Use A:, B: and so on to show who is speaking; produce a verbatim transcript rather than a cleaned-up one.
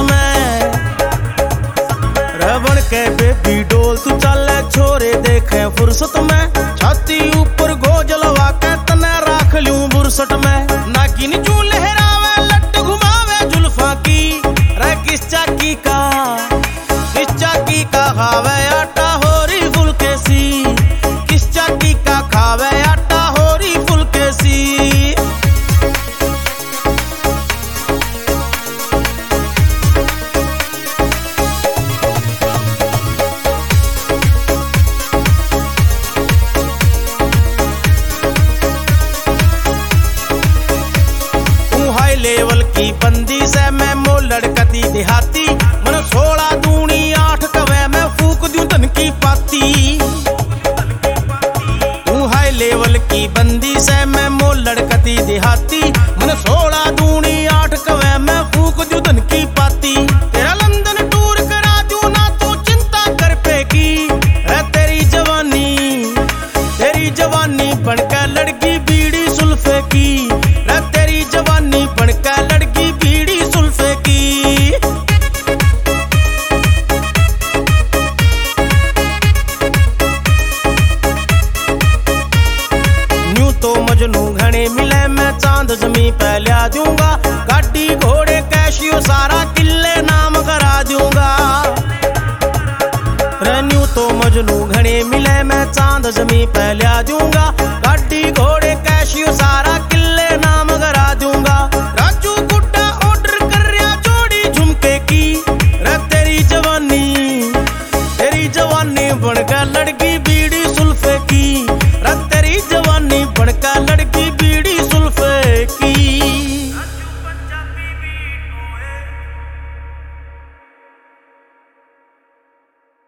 A: में। रबड़ के बेबी डोल तू चले छोरे देखे फुर्सत में। छाती ऊपर गोजलवा के तने राख लूं बुरसट में। नागिन जू लहरावे लट घुमावे जुल्फा की। रे किस चाकी का किस चाकी का खावे आटा होरी फुलके सी। किस चाकी का खावे आटा होरी फुलके सी। लेवल की बंदी से मैं मो लड़कती देहाती। मन सोलह दूनी आठ कवे मैं फूक दूं धन की पाती। तू हाई लेवल की बंदी से मैं मो लड़कती देहाती। मन सोलह दूनी आठ कवे मैं फूक दूं धन की पाती। तेरा लंदन टूर करा दूं ना तू चिंता कर पे की। है तेरी जवानी तेरी जवानी बनकर लड़की बीड़ी सुल्फे की। है तेरी जवानी बनकर लड़की बीड़ी सुल्फे की। न्यू तो मजनू घने मिले मैं चांद जमी पे ला दूंगा। गाड़ी घोड़े कैशियो सारा किले नाम करा दूंगा। न्यू तो मजनू घने मिले मैं चांद जमी पे ला दूंगा। गाड़ी घोड़े